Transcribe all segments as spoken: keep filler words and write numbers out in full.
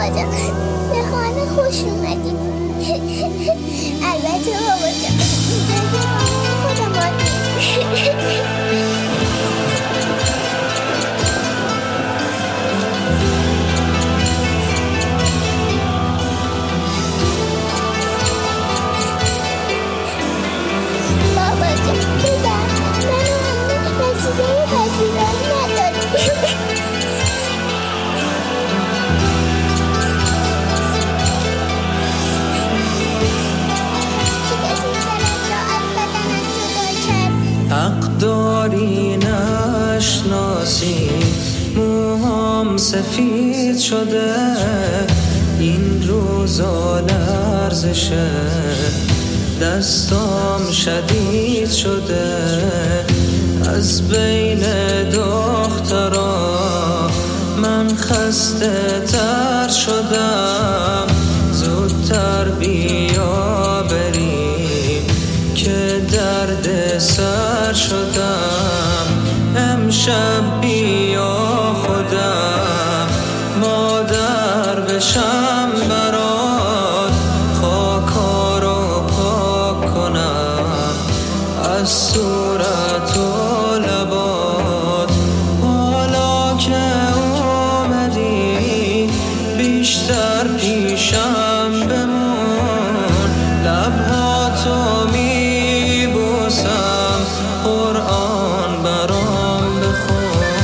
جان به خانه خوش اومدیم. البته بابا جان خودمان بابا جان ببر منو همه رسیده پذیرایی نداریم. حق داری نشناسی موهام سفید شده، این روزا لرزشه دستام شدید شده، از بین دخترا من خسته تر شدم. زودتر بیا بریم که درد سر شدم. امشب بیا خودم مادر بشم برات، خاکا رو پاک کنم از صورت و لبات. حالا که اومدی بیشتر پیشم بمون، لبهاتو میبوسم قرآن برام بخون.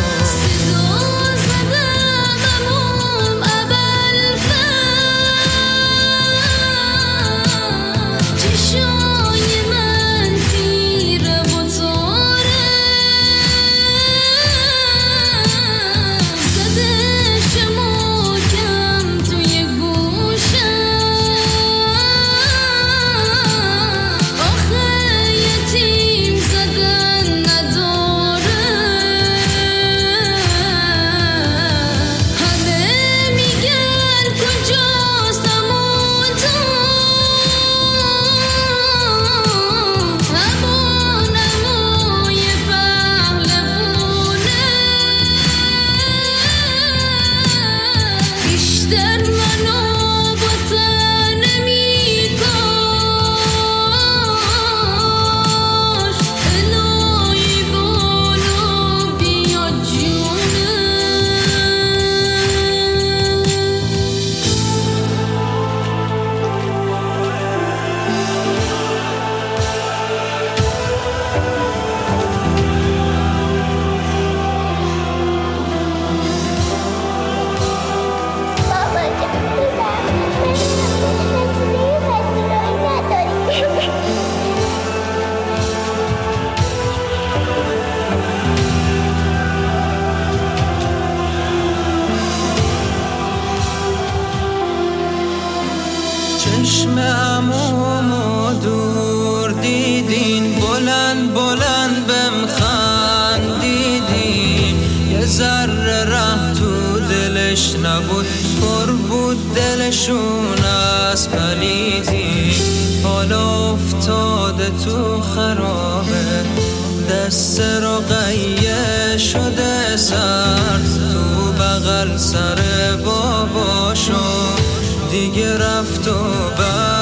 چشم عمومو دور دیدین، بلند بلند بهم خندیدین. یه ذره ره تو دلش نبود، پر بود دلشون از پلیدی. حالا افتاده تو خرابه، دست رقیه شده سر تو بغل سر باباشو، دیگه رفت و بر